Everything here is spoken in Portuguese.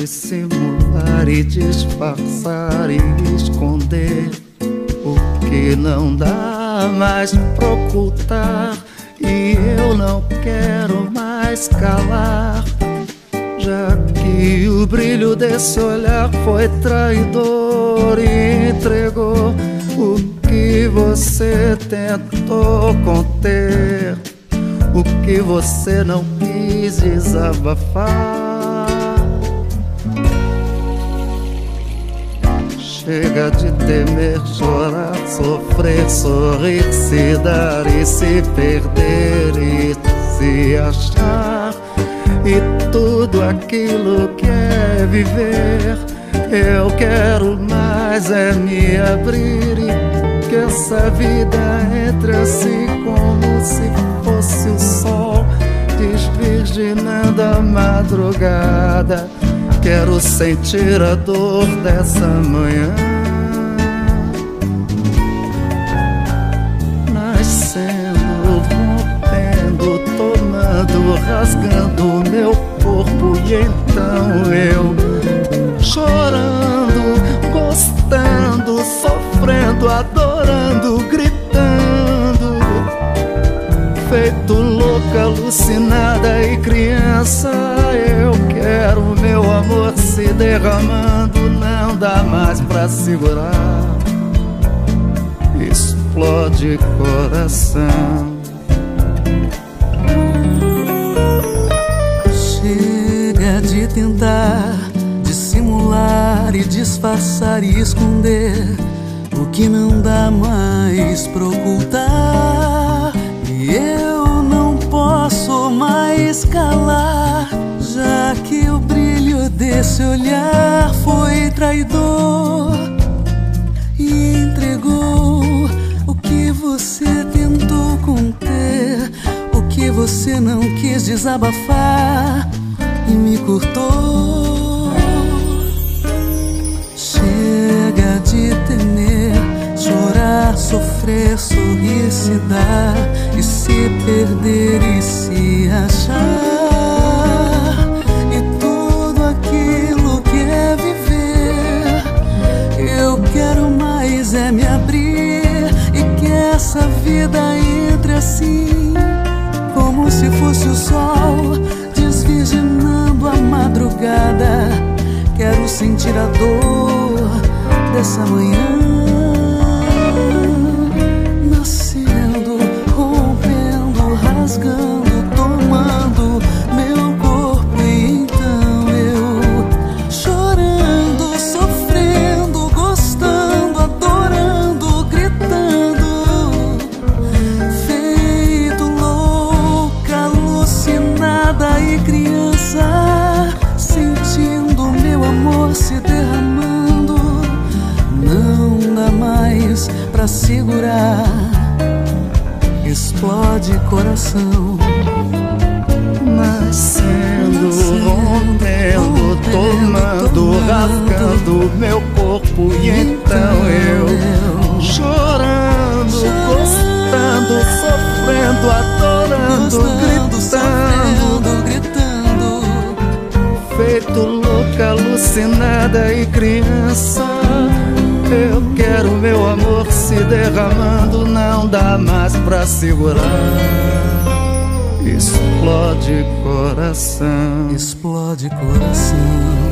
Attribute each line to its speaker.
Speaker 1: dissimular e disfarçar e esconder o que não dá mais pra ocultar. E eu não quero mais calar, já que o brilho desse olhar foi traidor e entregou o que você tentou conter, o que você não quis desabafar. Chega de temer, chorar, sofrer, sorrir, se dar e se perder e se achar. E tudo aquilo que é viver, eu quero mais é me abrir e que essa vida entre assim como se fosse o sol desvirginando a madrugada. Quero sentir a dor dessa manhã, nascendo, rompendo, tomando, rasgando meu corpo. E então eu chorando, gostando, sofrendo, adorando, gritando, feito louca, alucinada e criança. Eu quero meu amor se derramando, não dá mais pra segurar. Explode coração.
Speaker 2: Chega de tentar dissimular e disfarçar e esconder o que não dá mais pra ocultar. E eu não posso mais calar, já que o brilho desse olhar foi traidor e entregou o que você tentou conter, o que você não quis desabafar e me cortou. Chega de temer, chorar, sofrer, sorrir, se dar e se perder e se achar. E tudo aquilo que é viver, eu quero mais é me abrir e que essa vida entre assim como se fosse o sol desvirginando a madrugada. Quero sentir a dor dessa manhã, nascendo, rompendo, rasgando, tomando meu corpo. E então eu chorando, sofrendo, gostando, adorando, gritando, feito louca, alucinada e criança, sentindo meu amor se derramando. Não dá mais pra segurar, explode coração.
Speaker 1: Nascendo, rompendo, tomando, rasgando meu corpo. E então eu chorando, gostando, sofrendo, adorando, gritando, feito louca, alucinada e criança. Eu quero meu amor se derramando, não dá mais pra segurar. Explode coração,
Speaker 2: explode coração.